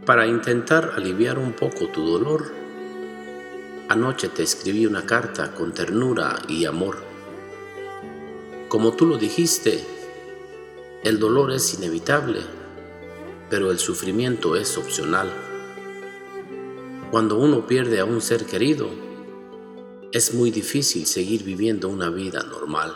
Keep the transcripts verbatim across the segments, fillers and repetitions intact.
Para intentar aliviar un poco tu dolor, anoche te escribí una carta con ternura y amor. Como tú lo dijiste, el dolor es inevitable, pero el sufrimiento es opcional. Cuando uno pierde a un ser querido, es muy difícil seguir viviendo una vida normal.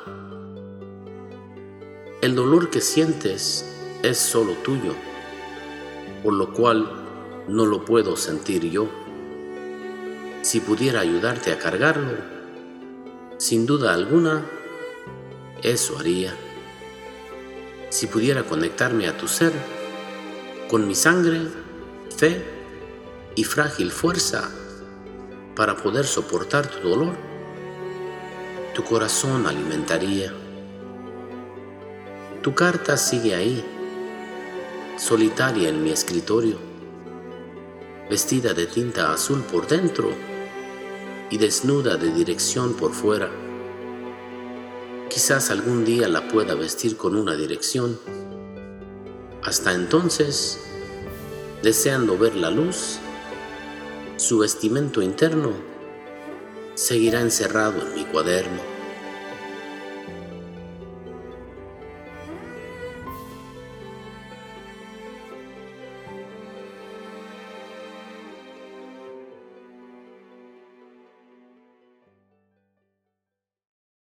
El dolor que sientes es solo tuyo, por lo cual no lo puedo sentir yo. Si pudiera ayudarte a cargarlo, sin duda alguna, eso haría. Si pudiera conectarme a tu ser, con mi sangre, fe y frágil fuerza, para poder soportar tu dolor, tu corazón alimentaría. Tu carta sigue ahí, solitaria en mi escritorio, vestida de tinta azul por dentro y desnuda de dirección por fuera. Quizás algún día la pueda vestir con una dirección. Hasta entonces, deseando ver la luz, su vestimento interno seguirá encerrado en mi cuaderno.